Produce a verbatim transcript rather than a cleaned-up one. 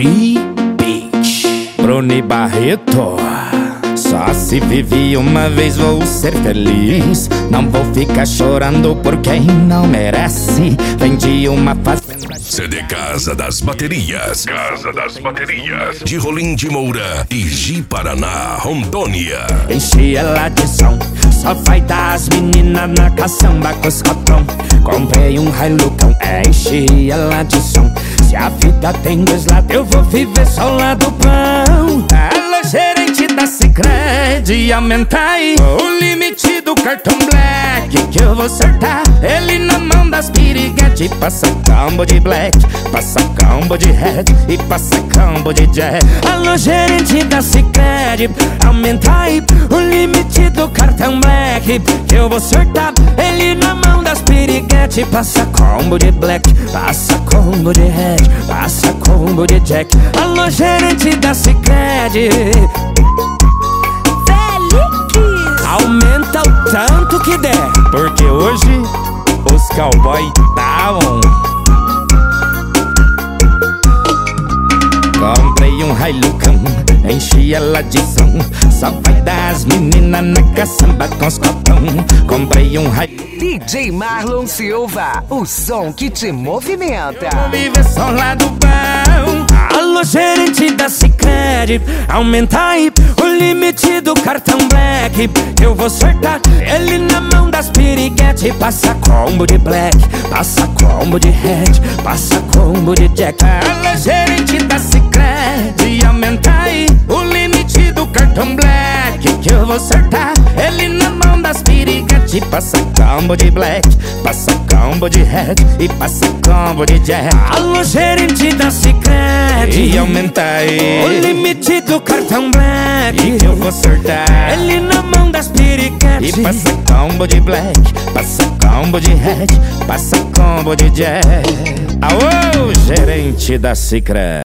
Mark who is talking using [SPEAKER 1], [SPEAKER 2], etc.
[SPEAKER 1] G-Beach, Bruni Barreto. Só se vive uma vez, vou ser feliz. Não vou ficar chorando por quem não merece. Vendi uma fazenda.
[SPEAKER 2] C D Casa das Baterias. Casa das Baterias. De Rolim de Moura e Ji-Paraná, Rondônia.
[SPEAKER 1] Enchi ela de som, só vai dar as meninas na caçamba com os cotão. Comprei um Hilucão, enchi ela de som. Se a vida tem dois lados, eu vou viver só o lado pão. Alô, gerente da Sicredi, aumenta aí o limite do cartão Black, que eu vou acertar ele na mão das piriguete. Passa combo de Black, passa combo de Red e passa combo de Jack. Alô, gerente da Sicredi, aumenta aí o limite do cartão Black, que eu vou acertar ele na mão das piriguete. Passa combo de Black, passa combo de Red, passa combo de Jack. Alô, gerente da Sicredi, aumenta o tanto que der, porque hoje os cowboy tá on. Comprei um Hilucão, enchi ela de som. Só vai dar as meninas na caçamba com os cotão. Comprei um Hilucão.
[SPEAKER 3] D J Marlon Silva, o som que te movimenta.
[SPEAKER 1] Vou viver só lá do bom. Alô, gerente da Sicredi, aumenta aí o limite do cartão Black, eu vou acertar ele na mão das piriguete. Passa combo de Black, passa combo de Red, passa combo de Jack. Alô, gerente da Sicredi, aumenta aí o limite do cartão Black, que eu vou acertar ele na mão das piriguete. Passa combo de Black, passa combo de Red e passa combo de Jack. Alô, gerente da Sicredi, e aumenta aí o limite do cartão Black, que eu vou acertar ele na mão das piriguete. E passa combo de Black, passa combo de Red, passa combo de Jack. Aô, gerente da Sicredi.